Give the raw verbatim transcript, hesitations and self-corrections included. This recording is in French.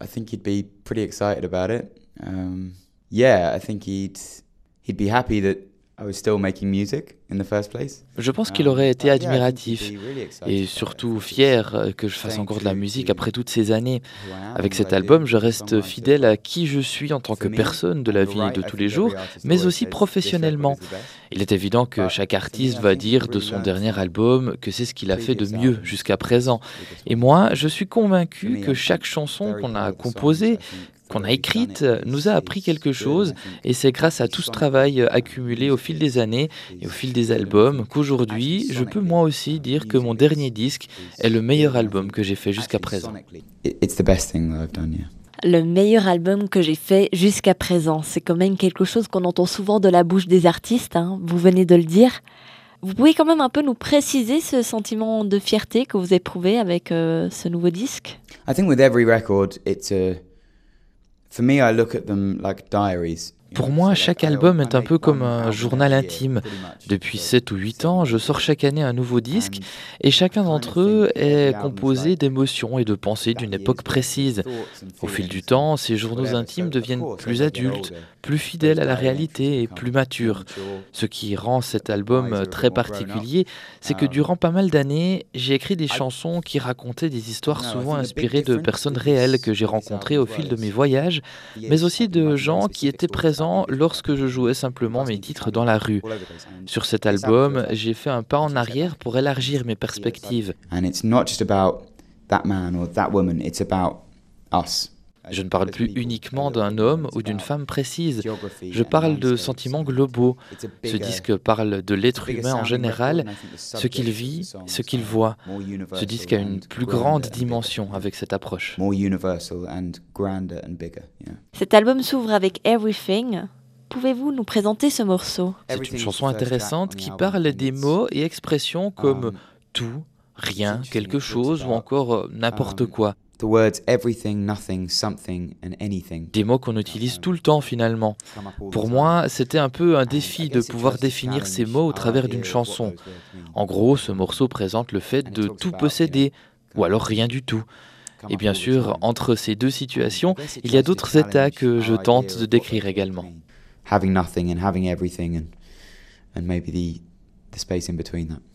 I think he'd be pretty excited about it. Um, yeah, I think he'd he'd be happy that I was still making music in the first place. Je pense qu'il aurait été admiratif et surtout fier que je fasse encore de la musique après toutes ces années. Avec cet album, je reste fidèle à qui je suis en tant que personne de la vie de tous les jours, mais aussi professionnellement. Il est évident que chaque artiste va dire de son dernier album que c'est ce qu'il a fait de mieux jusqu'à présent. Et moi, je suis convaincu que chaque chanson qu'on a composée, qu'on a écrite, nous a appris quelque chose, et c'est grâce à tout ce travail accumulé au fil des années et au fil des albums qu'aujourd'hui, je peux moi aussi dire que mon dernier disque est le meilleur album que j'ai fait jusqu'à présent. It's the best thing that I've done, yeah. Le meilleur album que j'ai fait jusqu'à présent, c'est quand même quelque chose qu'on entend souvent de la bouche des artistes, hein, vous venez de le dire. Vous pouvez quand même un peu nous préciser ce sentiment de fierté que vous éprouvez avec euh, ce nouveau disque? I think with every record, it's a... For me, I look at them like diaries. Pour moi, chaque album est un peu comme un journal intime. Depuis sept ou huit ans, je sors chaque année un nouveau disque et chacun d'entre eux est composé d'émotions et de pensées d'une époque précise. Au fil du temps, ces journaux intimes deviennent plus adultes, plus fidèles à la réalité et plus matures. Ce qui rend cet album très particulier, c'est que durant pas mal d'années, j'ai écrit des chansons qui racontaient des histoires souvent inspirées de personnes réelles que j'ai rencontrées au fil de mes voyages, mais aussi de gens qui étaient présents lorsque je jouais simplement mes titres dans la rue. Sur cet album, j'ai fait un pas en arrière pour élargir mes perspectives. And it's not just about that man or that woman, it's about us. Je ne parle plus uniquement d'un homme ou d'une femme précise. Je parle de sentiments globaux. Ce disque parle de l'être humain en général, ce qu'il vit, ce qu'il voit. Ce disque a une plus grande dimension avec cette approche. Cet album s'ouvre avec Everything. Pouvez-vous nous présenter ce morceau? C'est une chanson intéressante qui parle des mots et expressions comme tout, rien, quelque chose ou encore n'importe quoi. The words everything, nothing, something and anything. Des mots qu'on utilise tout le temps finalement. Pour moi, c'était un peu un défi de pouvoir définir ces mots au travers d'une chanson. En gros, ce morceau présente le fait de tout posséder, ou alors rien du tout. Et bien sûr, entre ces deux situations, il y a d'autres états que je tente de décrire également. Having nothing and having everything and, and maybe the, the space in between that.